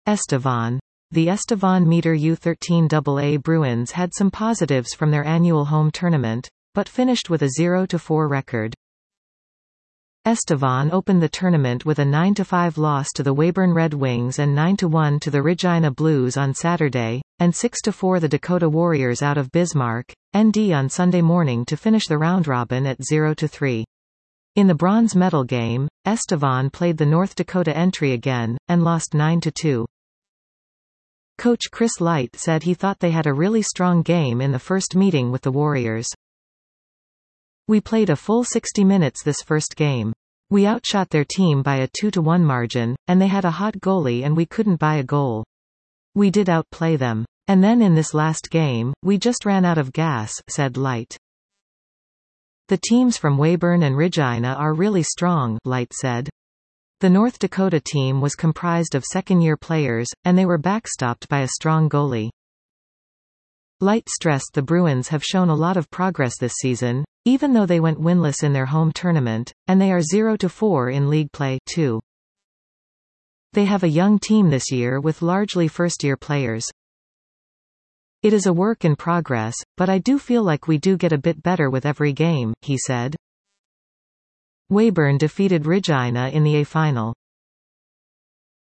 Estevan. The Estevan Meter U13 AA Bruins had some positives from their annual home tournament, but finished with a 0-4 record. Estevan opened the tournament with a 9-5 loss to the Weyburn Red Wings and 9-1 to the Regina Blues on Saturday, and 6-4 the Dakota Warriors out of Bismarck, ND on Sunday morning to finish the round-robin at 0-3. In the bronze medal game, Estevan played the North Dakota entry again, and lost 9-2. Coach Chris Light said he thought they had a really strong game in the first meeting with the Warriors. We played a full 60 minutes this first game. We outshot their team by a 2-1 margin, and they had a hot goalie and we couldn't buy a goal. We did outplay them. And then in this last game, we just ran out of gas, said Light. The teams from Weyburn and Regina are really strong, Light said. The North Dakota team was comprised of second-year players, and they were backstopped by a strong goalie. Light stressed the Bruins have shown a lot of progress this season, even though they went winless in their home tournament, and they are 0-4 in league play, too. They have a young team this year with largely first-year players. It is a work in progress, but I do feel like we do get a bit better with every game, he said. Weyburn defeated Regina in the A final.